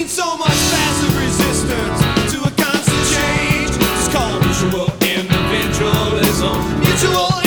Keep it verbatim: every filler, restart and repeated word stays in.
So much passive resistance to a constant change. It's called mutual individualism. Mutual